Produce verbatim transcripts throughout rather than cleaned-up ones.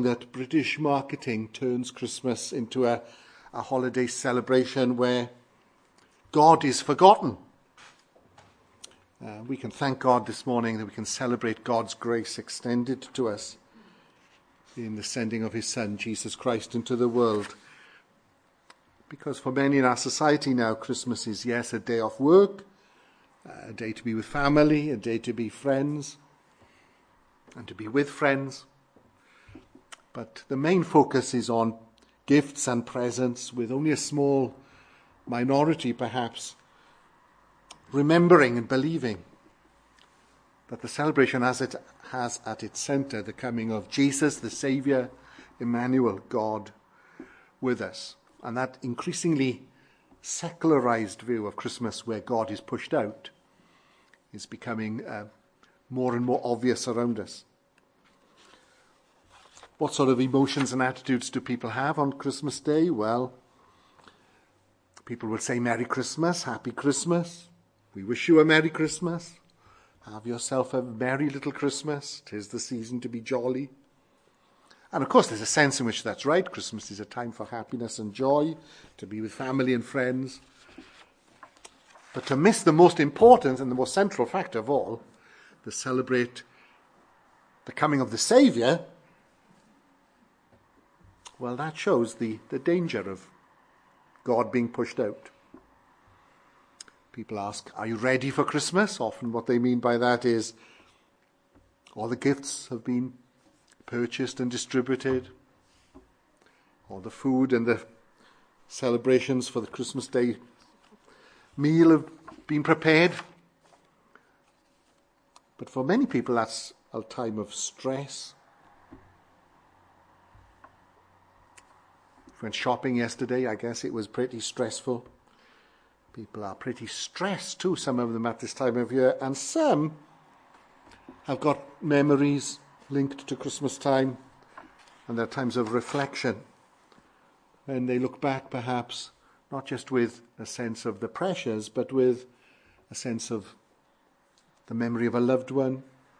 worrying that British marketing turns Christmas into a, a holiday celebration where God is forgotten. Uh, we can thank God this morning that we can celebrate God's grace extended to us in the sending of his Son, Jesus Christ, into the world. Because for many in our society now, Christmas is, yes, a day off work, a day to be with family, a day to be friends, and to be with friends. But the main focus is on gifts and presents, with only a small minority, perhaps, remembering and believing that the celebration as it has at its centre the coming of Jesus, the Saviour, Emmanuel, God with us. And that increasingly secularized view of Christmas, where God is pushed out, is becoming uh, more and more obvious around us. What sort of emotions and attitudes do people have on Christmas Day? Well, people will say Merry Christmas, Happy Christmas. We wish you a Merry Christmas. Have yourself a merry little Christmas. 'Tis the season to be jolly. And of course, there's a sense in which that's right. Christmas is a time for happiness and joy, to be with family and friends. But to miss the most important and the most central fact of all, to celebrate the coming of the Saviour, well, that shows the, the danger of God being pushed out. People ask, are you ready for Christmas? Often what they mean by that is all the gifts have been purchased and distributed. All the food and the celebrations for the Christmas Day meal have been prepared. But for many people, that's a time of stress. Went shopping yesterday. I guess it was pretty stressful. People are pretty stressed too, some of them at this time of year, and some have got memories linked to Christmas time, and there are times of reflection when they look back, perhaps not just with a sense of the pressures, but with a sense of the memory of a loved one,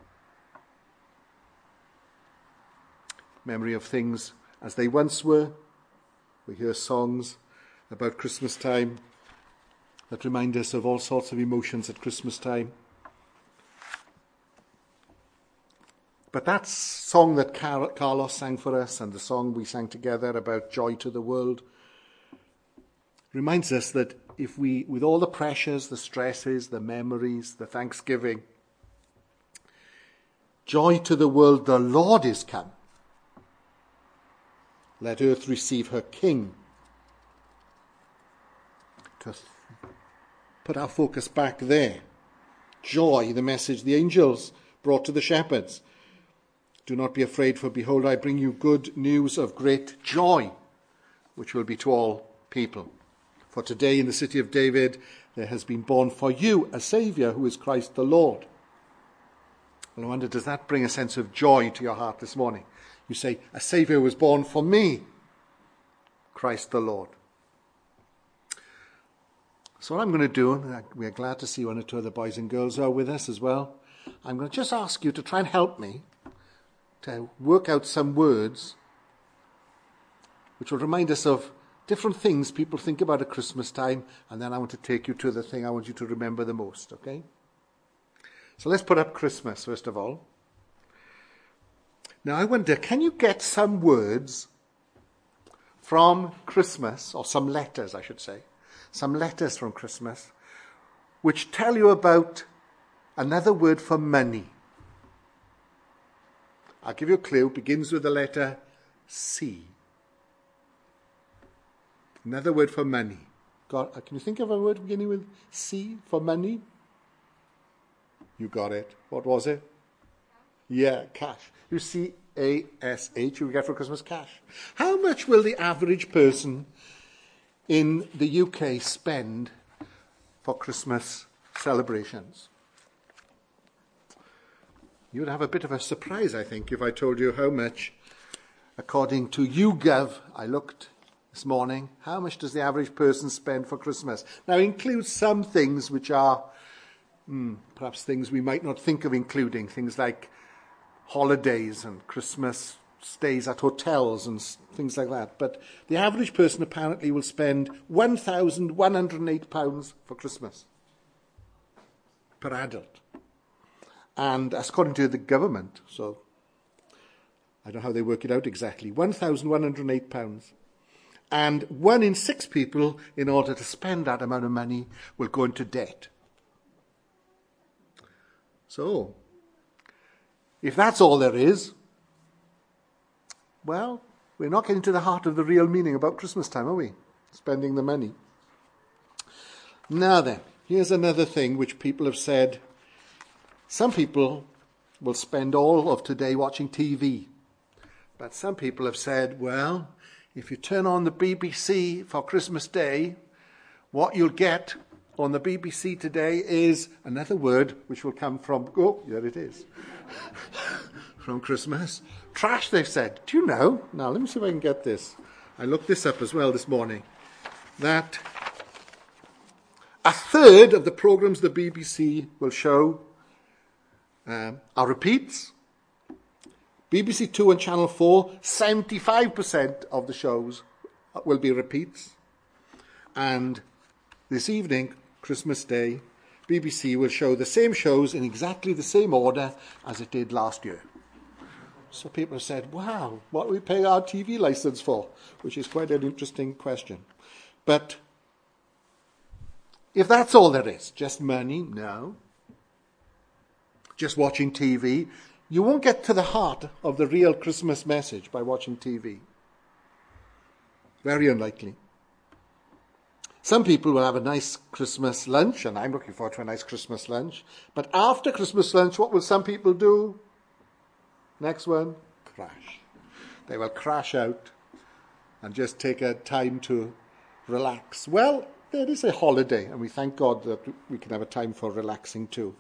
memory of things as they once were. We hear songs about Christmas time that remind us of all sorts of emotions at Christmas time. But that song that Car- Carlos sang for us, and the song we sang together about joy to the world, reminds us that if we, with all the pressures, the stresses, the memories, the thanksgiving, joy to the world, the Lord is come. Let earth receive her King. To put our focus back there. Joy, the message the angels brought to the shepherds. Do not be afraid, for behold, I bring you good news of great joy, which will be to all people. For today in the city of David there has been born for you a Saviour, who is Christ the Lord. Well, I wonder, does that bring a sense of joy to your heart this morning? You say, a Saviour was born for me, Christ the Lord. So what I'm going to do, we're glad to see one or two of the boys and girls are with us as well. I'm going to just ask you to try and help me to work out some words which will remind us of different things people think about at Christmas time, and then I want to take you to the thing I want you to remember the most, okay? So let's put up Christmas, first of all. Now I wonder, can you get some words from Christmas, or some letters, I should say, some letters from Christmas, which tell you about another word for money? I'll give you a clue. It begins with the letter C. Another word for money. Got, can you think of a word beginning with C for money? You got it. What was it? Yeah, cash. You C A S H, you get for Christmas, cash. How much will the average person in the U K spend for Christmas celebrations? You would have a bit of a surprise, I think, if I told you how much, according to YouGov, I looked this morning, how much does the average person spend for Christmas? Now, it includes some things which are hmm, perhaps things we might not think of including, things like holidays and Christmas stays at hotels and things like that. But the average person apparently will spend one thousand one hundred eight pounds for Christmas per adult. And that's according to the government, so I don't know how they work it out exactly, one thousand one hundred eight pounds. And one in six people, in order to spend that amount of money, will go into debt. So, if that's all there is, well, we're not getting to the heart of the real meaning about Christmas time, are we? Spending the money. Now then, here's another thing which people have said. Some people will spend all of today watching T V. But some people have said, well, if you turn on the B B C for Christmas Day, what you'll get on the B B C today is another word which will come from, oh, there it is, from Christmas. Trash, they've said. Do you know? Now, let me see if I can get this. I looked this up as well this morning. That a third of the programmes the B B C will show um, are repeats. B B C Two and Channel Four, seventy-five percent of the shows will be repeats. And this evening, Christmas Day, B B C will show the same shows in exactly the same order as it did last year. So people have said, wow, what are we paying our T V license for? Which is quite an interesting question. But if that's all there is, just money, no. Just watching T V, you won't get to the heart of the real Christmas message by watching T V. Very unlikely. Some people will have a nice Christmas lunch, and I'm looking forward to a nice Christmas lunch. But after Christmas lunch, what will some people do? Next one, crash. They will crash out and just take a time to relax. Well, there is a holiday, and we thank God that we can have a time for relaxing too.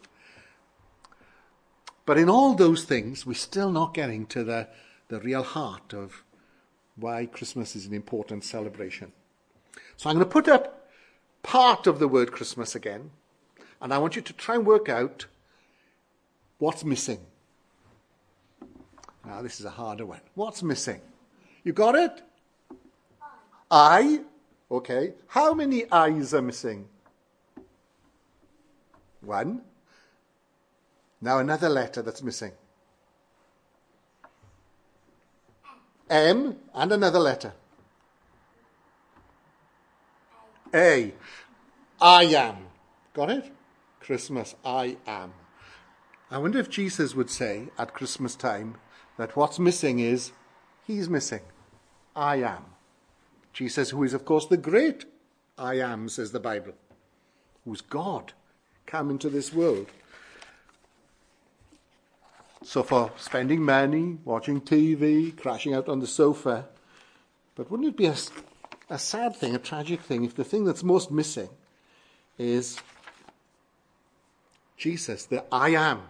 But in all those things, we're still not getting to the, the real heart of why Christmas is an important celebration. So I'm going to put up part of the word Christmas again, and I want you to try and work out what's missing. Now, this is a harder one. What's missing? You got it? I. Okay. How many I's are missing? One. Now another letter that's missing. M and another letter. A. I am. Got it? Christmas, I am. I wonder if Jesus would say at Christmas time that what's missing is he's missing. I am. Jesus, who is of course the great I am, says the Bible, who's God, come into this world. So for spending money, watching T V, crashing out on the sofa, but wouldn't it be a, a sad thing, a tragic thing, if the thing that's most missing is Jesus, the I am.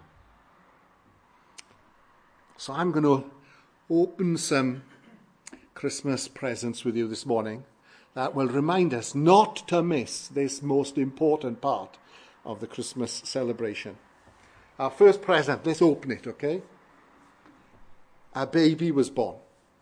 So I'm going to open some Christmas presents with you this morning that will remind us not to miss this most important part of the Christmas celebration. Our first present, let's open it, okay? A baby was born.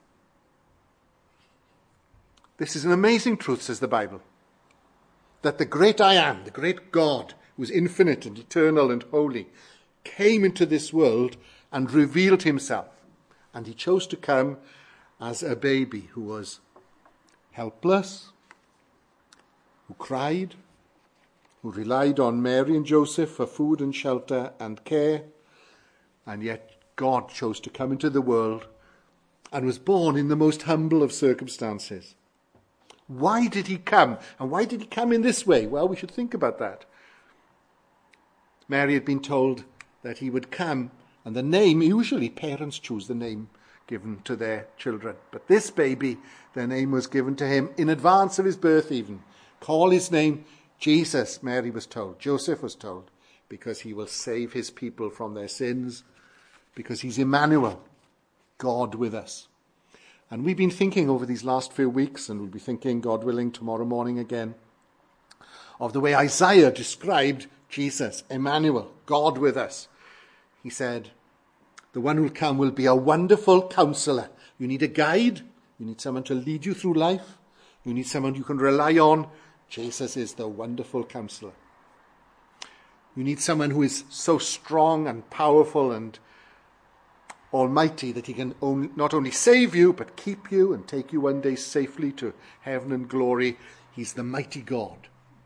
This is an amazing truth, says the Bible, that the great I am, the great God, who is infinite and eternal and holy, came into this world and revealed himself. And he chose to come as a baby who was helpless, who cried, who relied on Mary and Joseph for food and shelter and care, and yet God chose to come into the world and was born in the most humble of circumstances. Why did he come? And why did he come in this way? Well, we should think about that. Mary had been told that he would come, and the name, usually parents choose the name given to their children. But this baby, their name was given to him in advance of his birth even. Call his name Jesus, Mary was told. Joseph was told, because he will save his people from their sins, because he's Emmanuel, God with us. And we've been thinking over these last few weeks, and we'll be thinking, God willing, tomorrow morning again, of the way Isaiah described Jesus, Emmanuel, God with us. He said, the one who will come will be a wonderful counselor, You need a guide. You need someone to lead you through life. You need someone you can rely on. Jesus is the wonderful counselor. You need someone who is so strong and powerful and almighty that he can only, not only save you, but keep you and take you one day safely to heaven and glory. He's the mighty God.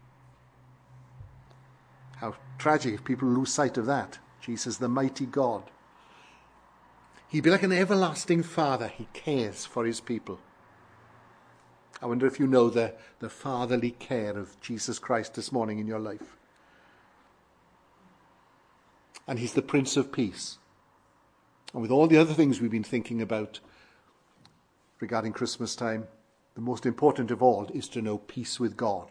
How tragic if people lose sight of that. Jesus, the mighty God. He'd be like an everlasting Father. He cares for his people. I wonder if you know the, the fatherly care of Jesus Christ this morning in your life. And he's the Prince of Peace. And with all the other things we've been thinking about regarding Christmas time, the most important of all is to know peace with God.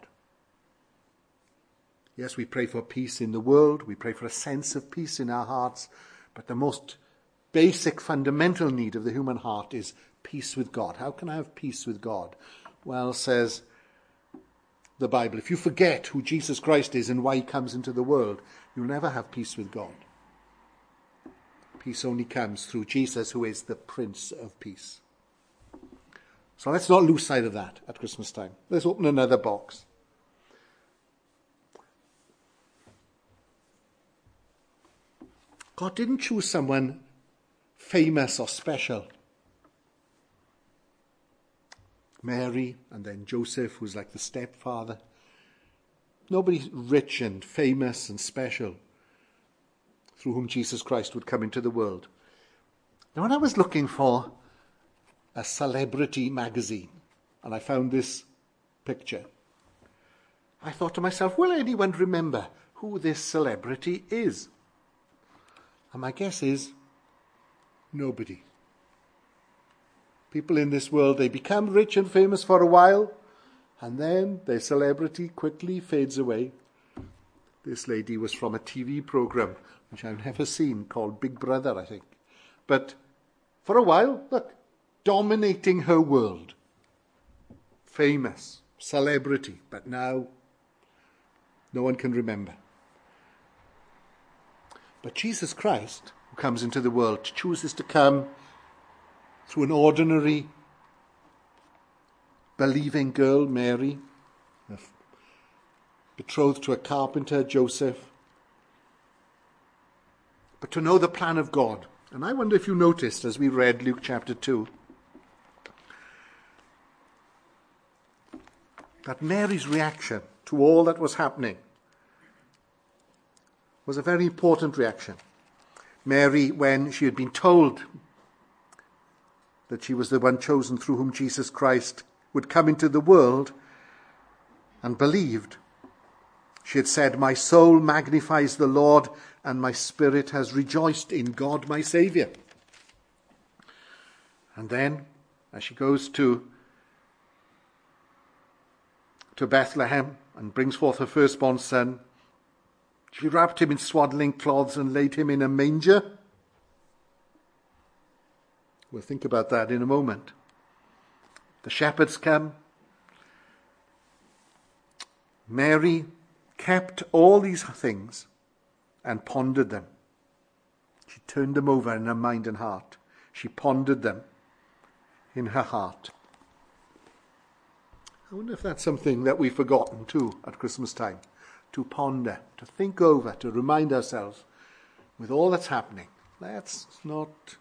Yes, we pray for peace in the world. We pray for a sense of peace in our hearts. But the most basic, fundamental need of the human heart is peace with God. How can I have peace with God? Well, says the Bible, if you forget who Jesus Christ is and why he comes into the world, you'll never have peace with God. Peace only comes through Jesus, who is the Prince of Peace. So let's not lose sight of that at Christmas time. Let's open another box. God didn't choose someone famous or special. Mary and then Joseph, who's like the stepfather. Nobody rich and famous and special through whom Jesus Christ would come into the world. Now, when I was looking for a celebrity magazine, and I found this picture, I thought to myself, will anyone remember who this celebrity is? And my guess is nobody. People in this world, they become rich and famous for a while, and then their celebrity quickly fades away. This lady was from a T V program, which I've never seen, called Big Brother, I think. But for a while, look, dominating her world. Famous, celebrity, but now no one can remember. But Jesus Christ, who comes into the world, chooses to come through an ordinary, believing girl, Mary, betrothed to a carpenter, Joseph, but to know the plan of God. And I wonder if you noticed as we read Luke chapter two, that Mary's reaction to all that was happening was a very important reaction. Mary, when she had been told that she was the one chosen through whom Jesus Christ would come into the world, and believed, she had said, "My soul magnifies the Lord, and my spirit has rejoiced in God my Saviour." And then, as she goes to, to Bethlehem and brings forth her firstborn son, she wrapped him in swaddling cloths and laid him in a manger. We'll think about that in a moment. The shepherds come. Mary kept all these things and pondered them. She turned them over in her mind and heart. She pondered them in her heart. I wonder if that's something that we've forgotten too at Christmas time. To ponder, to think over, to remind ourselves with all that's happening. Let's not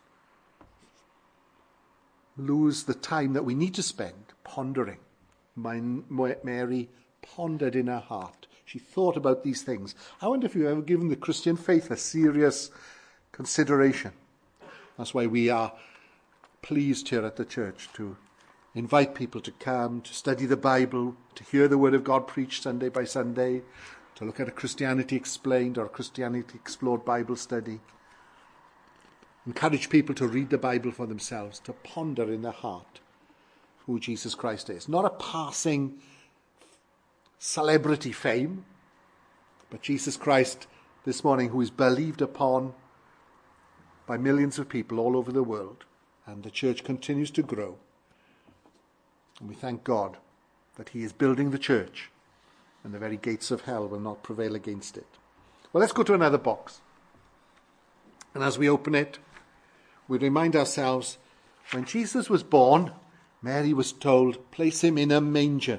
lose the time that we need to spend pondering. My, my, Mary pondered in her heart. She thought about these things. I wonder if you've ever given the Christian faith a serious consideration. That's why we are pleased here at the church to invite people to come, to study the Bible, to hear the Word of God preached Sunday by Sunday, to look at a Christianity Explained or a Christianity Explored Bible study. Encourage people to read the Bible for themselves, to ponder in their heart who Jesus Christ is. Not a passing celebrity fame, but Jesus Christ this morning, who is believed upon by millions of people all over the world. And the church continues to grow. And we thank God that he is building the church, and the very gates of hell will not prevail against it. Well, let's go to another box. And as we open it, we remind ourselves When Jesus was born, Mary was told, place him in a manger.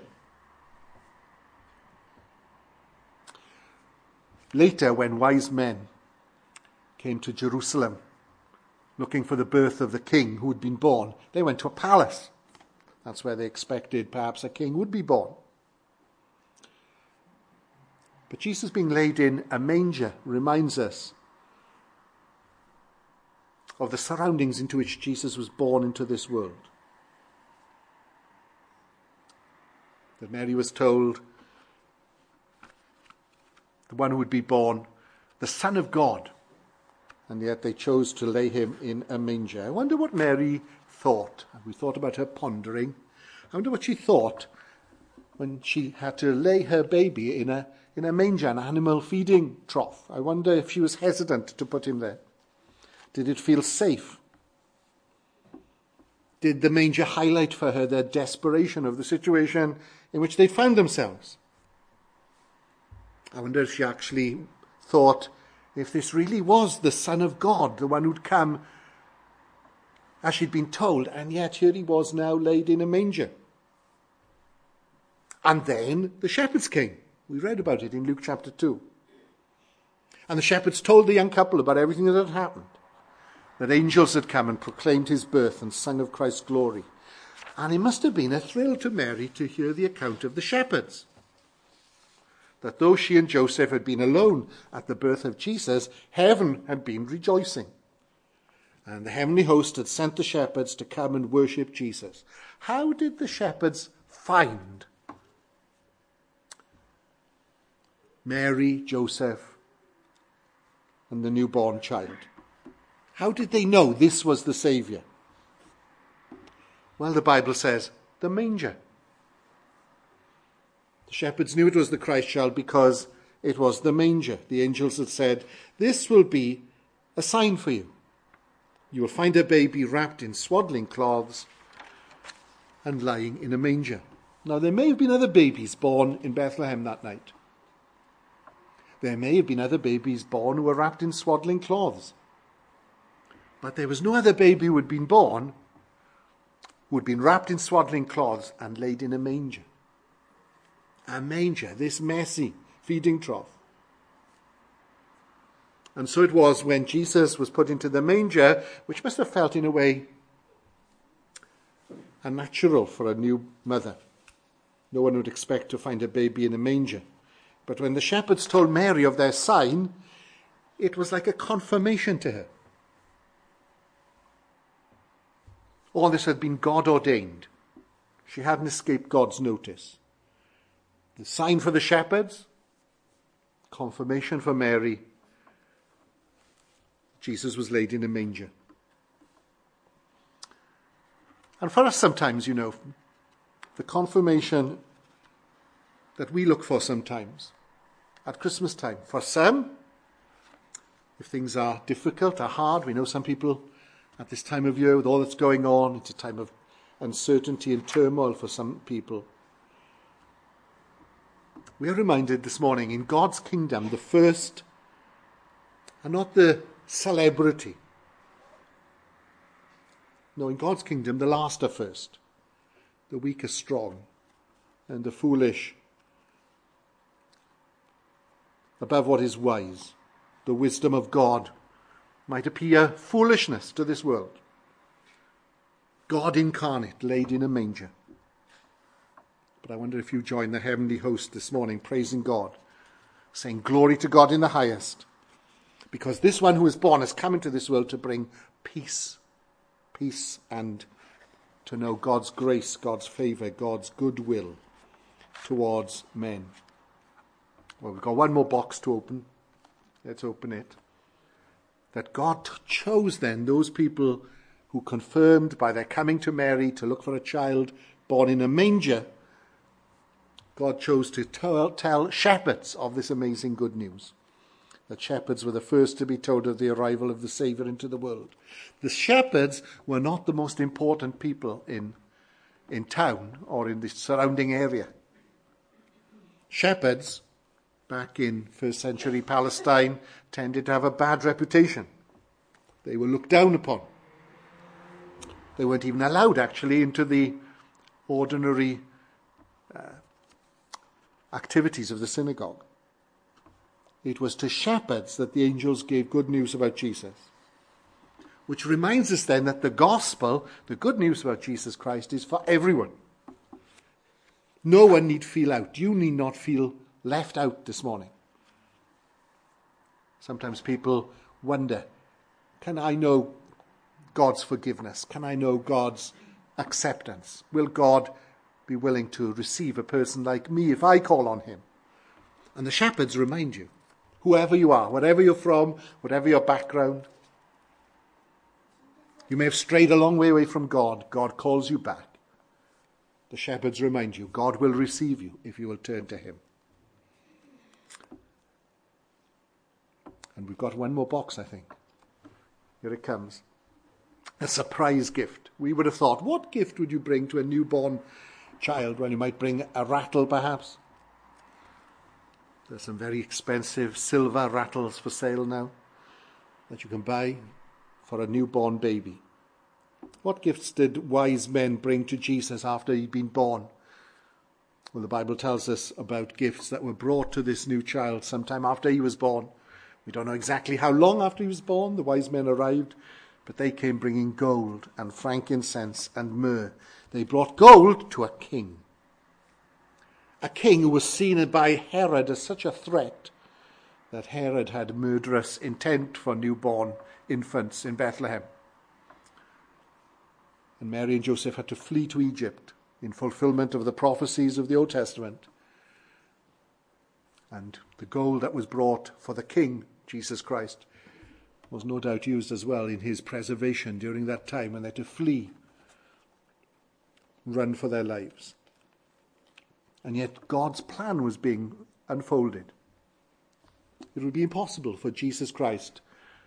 Later, when wise men came to Jerusalem looking for the birth of the king who had been born, they went to a palace. That's where they expected perhaps a king would be born. But Jesus being laid in a manger reminds us of the surroundings into which Jesus was born into this world. That Mary was told the one who would be born, the Son of God, and yet they chose to lay him in a manger. I wonder what Mary thought. We thought about her pondering. I wonder what she thought when she had to lay her baby in a in a manger, an animal feeding trough. I wonder if she was hesitant to put him there. Did it feel safe? Did the manger highlight for her the desperation of the situation in which they found themselves? I wonder if she actually thought, if this really was the Son of God, the one who'd come as she'd been told, and yet here he was now laid in a manger. And then the shepherds came. We read about it in Luke chapter two. And the shepherds told the young couple about everything that had happened. That angels had come and proclaimed his birth and sung of Christ's glory. And it must have been a thrill to Mary to hear the account of the shepherds. That though she and Joseph had been alone at the birth of Jesus, heaven had been rejoicing. And the heavenly host had sent the shepherds to come and worship Jesus. How did the shepherds find Mary, Joseph, and the newborn child? How did they know this was the Saviour? Well, the Bible says, the manger. The shepherds knew it was the Christ child because it was the manger. The angels had said, this will be a sign for you. You will find a baby wrapped in swaddling cloths and lying in a manger. Now, there may have been other babies born in Bethlehem that night. There may have been other babies born who were wrapped in swaddling cloths. But there was no other baby who had been born who had been wrapped in swaddling cloths and laid in a manger. A manger, this messy feeding trough. And so it was when Jesus was put into the manger, which must have felt in a way unnatural for a new mother. No one would expect to find a baby in a manger. But when the shepherds told Mary of their sign, it was like a confirmation to her. All this had been God ordained. She hadn't escaped God's notice. The sign for the shepherds, confirmation for Mary. Jesus was laid in a manger. And for us sometimes, you know, the confirmation that we look for sometimes at Christmas time. For some, if things are difficult, are hard, we know some people at this time of year with all that's going on, it's a time of uncertainty and turmoil for some people. We are reminded this morning, in God's kingdom, the first are not the celebrity. No, in God's kingdom, the last are first. The weak are strong, and the foolish above what is wise. The wisdom of God might appear foolishness to this world. God incarnate, laid in a manger. But I wonder if you join the heavenly host this morning, praising God, saying glory to God in the highest, because this one who is born has come into this world to bring peace, peace and to know God's grace, God's favour, God's goodwill towards men. Well, we've got one more box to open. Let's open it. That God chose then those people who confirmed by their coming to Mary to look for a child born in a manger. God chose to tell, tell shepherds of this amazing good news. That shepherds were the first to be told of the arrival of the Saviour into the world. The shepherds were not the most important people in, in town or in the surrounding area. Shepherds, back in first century Palestine, tended to have a bad reputation. They were looked down upon. They weren't even allowed, actually, into the ordinary uh, activities of the synagogue. It was to shepherds that the angels gave good news about Jesus. Which reminds us then that the gospel, the good news about Jesus Christ, is for everyone. No one need feel out. You need not feel left out this morning. Sometimes people wonder, can I know God's forgiveness? Can I know God's acceptance? Will God be willing to receive a person like me if I call on him? And the shepherds remind you, whoever you are, wherever you're from, whatever your background, you may have strayed a long way away from God. God calls you back. The shepherds remind you, God will receive you if you will turn to him. And we've got one more box, I think. Here it comes. A surprise gift. We would have thought, what gift would you bring to a newborn child? Well, you might bring a rattle, perhaps. There's some very expensive silver rattles for sale now that you can buy for a newborn baby. What gifts did wise men bring to Jesus after he'd been born? Well, the Bible tells us about gifts that were brought to this new child sometime after he was born. We don't know exactly how long after he was born the wise men arrived, but they came bringing gold and frankincense and myrrh. They brought gold to a king. A king who was seen by Herod as such a threat that Herod had murderous intent for newborn infants in Bethlehem. And Mary and Joseph had to flee to Egypt in fulfillment of the prophecies of the Old Testament. And the gold that was brought for the king, Jesus Christ, was no doubt used as well in his preservation during that time when they had to flee, run for their lives. And yet God's plan was being unfolded. It would be impossible for Jesus Christ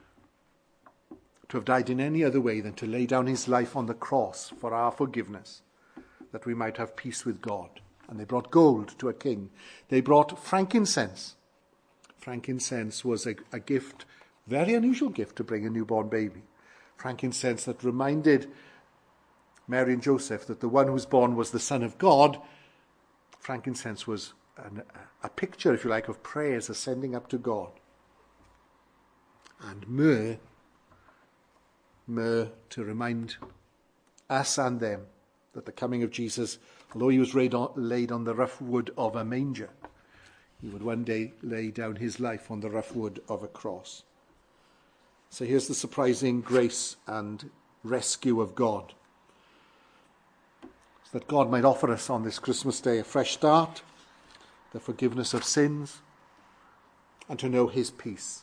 to have died in any other way than to lay down his life on the cross for our forgiveness, that we might have peace with God. And they brought gold to a king. They brought frankincense. Frankincense was a, a gift, very unusual gift to bring a newborn baby. Frankincense that reminded Mary and Joseph that the one who was born was the Son of God. Frankincense was an, a picture, if you like, of prayers ascending up to God. And myrrh, myrrh to remind us and them that the coming of Jesus, although he was laid on, laid on the rough wood of a manger, he would one day lay down his life on the rough wood of a cross. So here's the surprising grace and rescue of God. So that God might offer us on this Christmas day a fresh start, the forgiveness of sins, and to know his peace.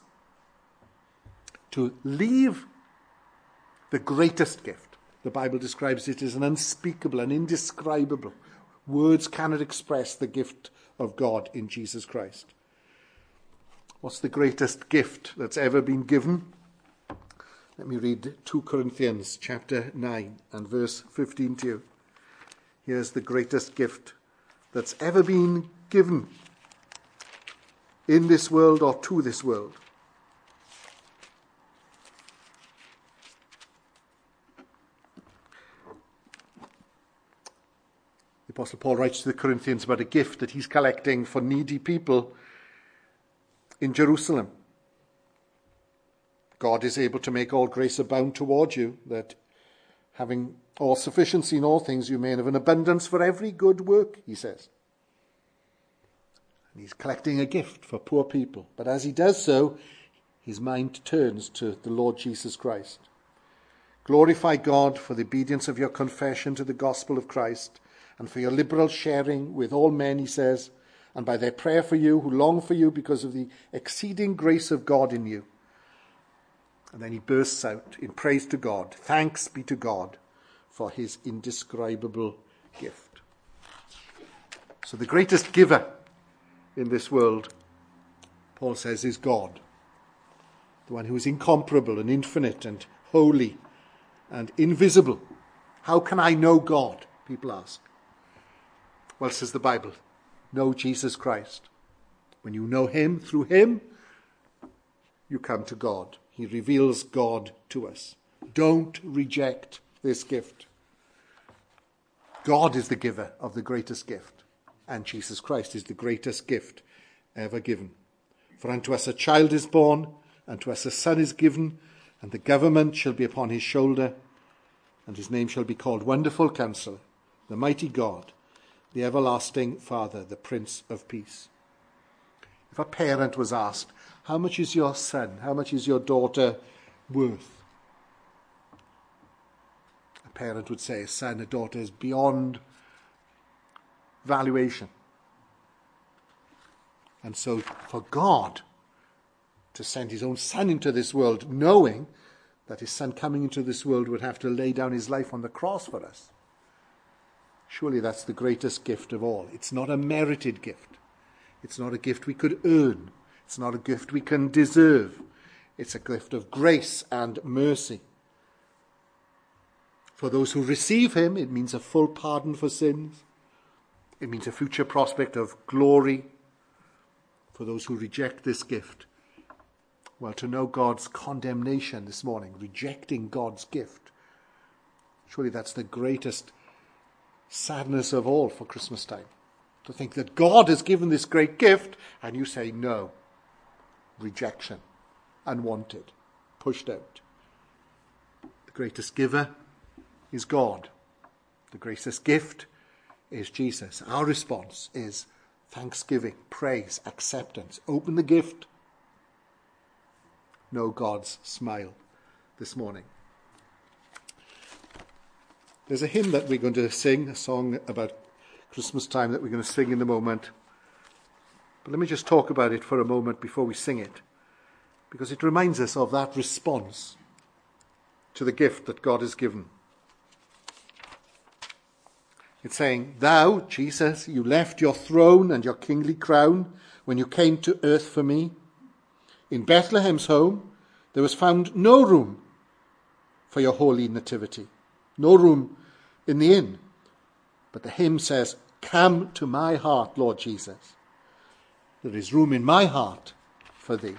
To leave the greatest gift. The Bible describes it as an unspeakable and indescribable. Words cannot express the gift of God in Jesus Christ. What's the greatest gift that's ever been given? Let me read Second Corinthians chapter nine and verse fifteen to you. Here's the greatest gift that's ever been given in this world or to this world. The Apostle Paul writes to the Corinthians about a gift that he's collecting for needy people in Jerusalem. God is able to make all grace abound toward you, that having all sufficiency in all things, you may have an abundance for every good work, he says. And he's collecting a gift for poor people. But as he does so, his mind turns to the Lord Jesus Christ. Glorify God for the obedience of your confession to the gospel of Christ, and for your liberal sharing with all men, he says, and by their prayer for you, who long for you because of the exceeding grace of God in you. And then he bursts out in praise to God. Thanks be to God for his indescribable gift. So the greatest giver in this world, Paul says, is God. The one who is incomparable and infinite and holy and invisible. How can I know God? People ask. Well, says the Bible, know Jesus Christ. When you know him, through him, you come to God. He reveals God to us. Don't reject this gift. God is the giver of the greatest gift, and Jesus Christ is the greatest gift ever given. For unto us a child is born, unto us a son is given, and the government shall be upon his shoulder, and his name shall be called Wonderful Counselor, the Mighty God, the Everlasting Father, the Prince of Peace. If a parent was asked, how much is your son, how much is your daughter worth? A parent would say a son, a daughter is beyond valuation. And so for God to send his own son into this world, knowing that his son coming into this world would have to lay down his life on the cross for us, surely that's the greatest gift of all. It's not a merited gift. It's not a gift we could earn. It's not a gift we can deserve. It's a gift of grace and mercy. For those who receive him, it means a full pardon for sins. It means a future prospect of glory. For those who reject this gift, well, to know God's condemnation this morning, rejecting God's gift, surely that's the greatest sadness of all for Christmas time. To think that God has given this great gift and you say no. Rejection. Unwanted. Pushed out. The greatest giver is God. The greatest gift is Jesus. Our response is thanksgiving, praise, acceptance. Open the gift. Know God's smile this morning. There's a hymn that we're going to sing, a song about Christmas time that we're going to sing in a moment. But let me just talk about it for a moment before we sing it, because it reminds us of that response to the gift that God has given. It's saying, thou, Jesus, you left your throne and your kingly crown when you came to earth for me. In Bethlehem's home, there was found no room for your holy nativity, no room in the inn. But the hymn says, come to my heart, Lord Jesus. There is room in my heart for thee.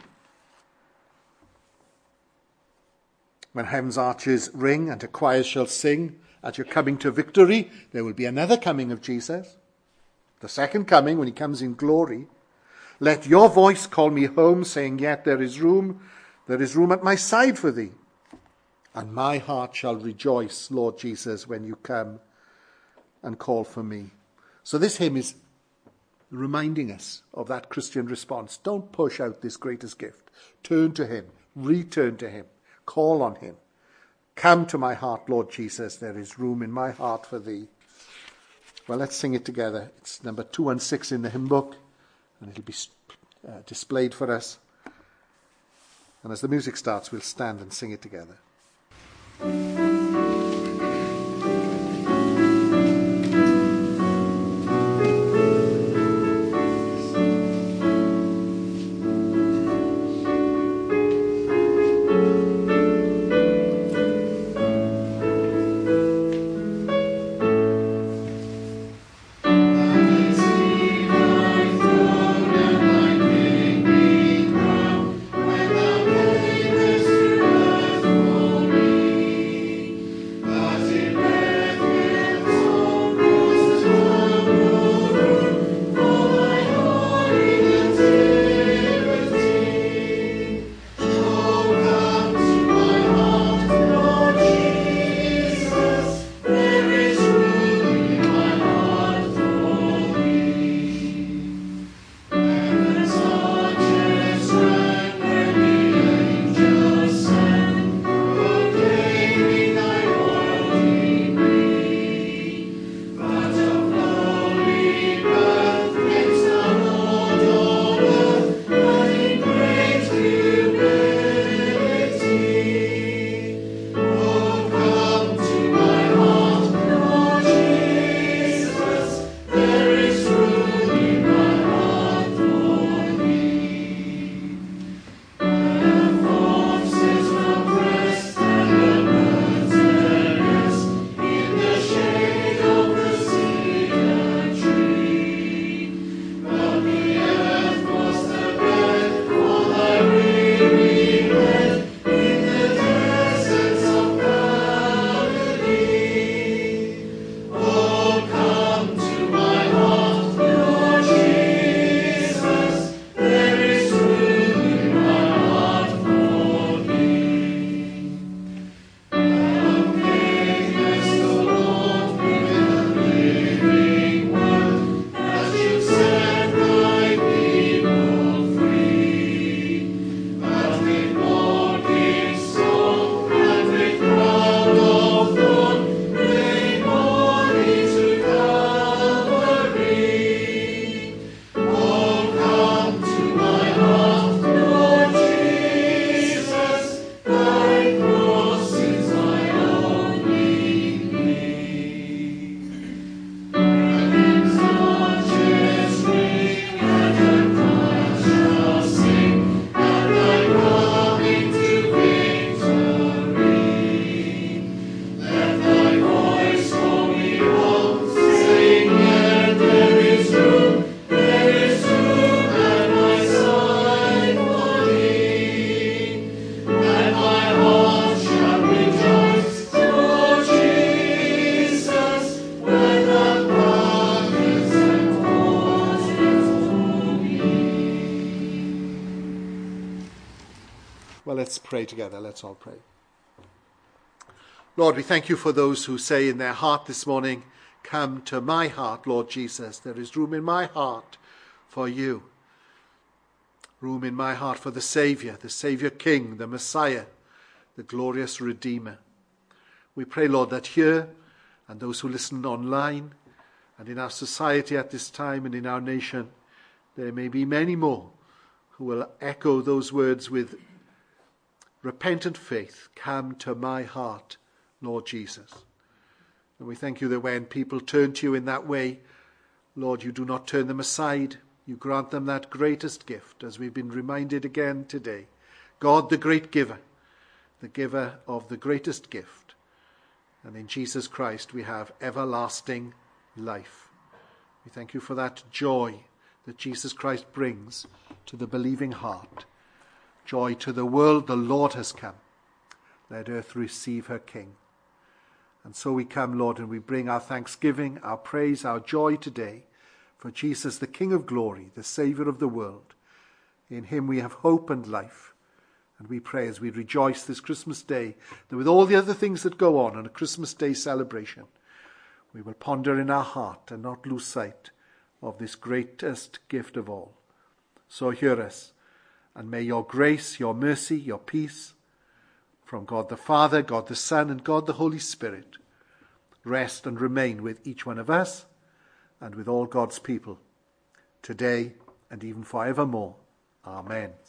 When heaven's arches ring and a choir shall sing, at your coming to victory, there will be another coming of Jesus. The second coming, when he comes in glory. Let your voice call me home, saying, yet there is room, there is room at my side for thee. And my heart shall rejoice, Lord Jesus, when you come and call for me. So this hymn is reminding us of that Christian response. Don't push out this greatest gift. Turn to him. Return to him. Call on him. Come to my heart, Lord Jesus. There is room in my heart for thee. Well, let's sing it together. It's number two one six in the hymn book, and it'll be uh, displayed for us. And as the music starts, we'll stand and sing it together. Let's pray together. Let's all pray. Lord, we thank you for those who say in their heart this morning, come to my heart, Lord Jesus. There is room in my heart for you. Room in my heart for the Saviour, the Saviour King, the Messiah, the glorious Redeemer. We pray, Lord, that here and those who listen online and in our society at this time and in our nation, there may be many more who will echo those words with repentant faith. Come to my heart, Lord Jesus. And we thank you that when people turn to you in that way, Lord, you do not turn them aside. You grant them that greatest gift, as we've been reminded again today. God, the great giver, the giver of the greatest gift. And in Jesus Christ we have everlasting life. We thank you for that joy that Jesus Christ brings to the believing heart. Joy to the world, the Lord has come. Let earth receive her King. And so we come, Lord, and we bring our thanksgiving, our praise, our joy today for Jesus, the King of glory, the Saviour of the world. In him we have hope and life. And we pray as we rejoice this Christmas day, that with all the other things that go on on a Christmas Day celebration, we will ponder in our heart and not lose sight of this greatest gift of all. So hear us, and may your grace, your mercy, your peace from God the Father, God the Son, and God the Holy Spirit rest and remain with each one of us and with all God's people today and even forevermore. Amen.